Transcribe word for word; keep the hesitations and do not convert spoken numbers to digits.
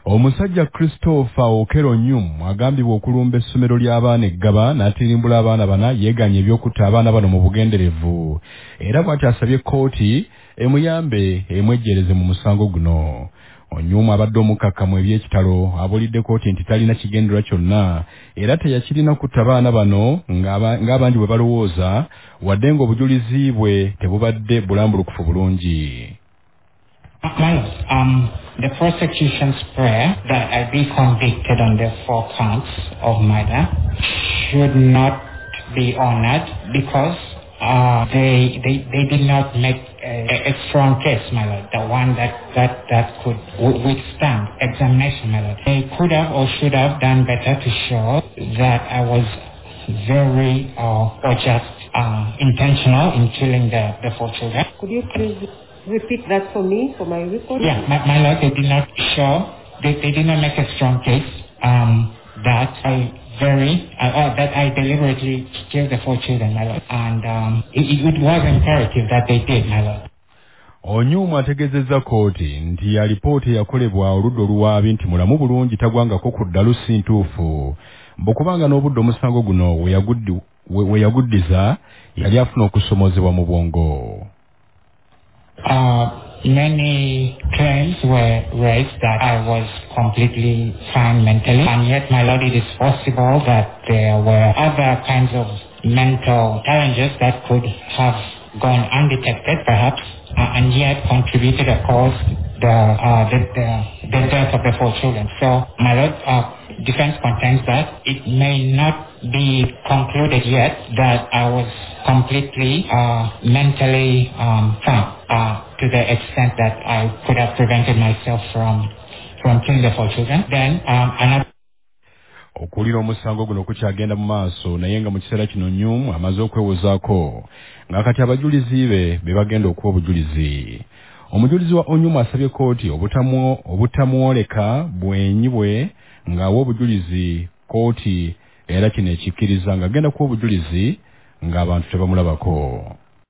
Omusajja Christopher Okero Nyum agambibwa okulumba essomero ly'abaana eggaba n'atirimbula abaana bana yeeganye ebyokutta abaana bano mu bugenderevu era bw'ati asabye kkooti emuyambe emwejjereze mu musango guno. Onyum abadde omukakkamu eby'ekitalo abulidde kkooti nti talina kigendererwa kyonna era teyakirina kutta abaana bano ng'abandi bwe balowooza wadde ng'obujulizi bwe tebubadde bulambulukufu bulungi. Um, the prosecution's prayer that I be convicted on the four counts of murder should not be honored because uh, they, they they did not make a, a strong case, my lord, the one that, that, that could w- withstand examination, my lord. They could have or should have done better to show that I was very uh, or just uh, intentional in killing the, the four children. Could you please repeat that for me, for my record? Yeah, my, my lord, they did not show, they, they did not make a strong case um, that I very, uh, uh, that I deliberately killed the four children, my lord. And um, it, it was imperative that they did, my lord. Onyuma ategezezza kkooti nti ya lipooti yakolebwa oludda oluwaabi nti mulamu bulungi tagwangako ku ddalu si ntuufu mbukubanga n'obudde omusango guno we yaguddiza yali afuna okusomozebwa mu bwongo. Uh, many claims were raised that I was completely fine mentally, and yet, my lord, it is possible that there were other kinds of mental challenges that could have gone undetected, perhaps, uh, and yet contributed or caused the, uh, the, the, the death of the four children. So, my lord, uh, defense contends that it may not be concluded yet that I was completely uh, mentally um, fine uh, to the extent that I could have prevented myself from from killing the four children. Then um, another okulira omusango guno kukyagenda mu maaso naye nga mu kiseera kino Nyum amaze okwewozaako ng'akati abajulizi be be bagenda okuwa obujulizi. Omujulizi wa Onyum asabye kkooti obutamwoleka bwenyi bwe ng'awa obujulizi kkooti era kino ekikkiriza ng'agenda kuwa obujulizi ng'abantu tebamulabako.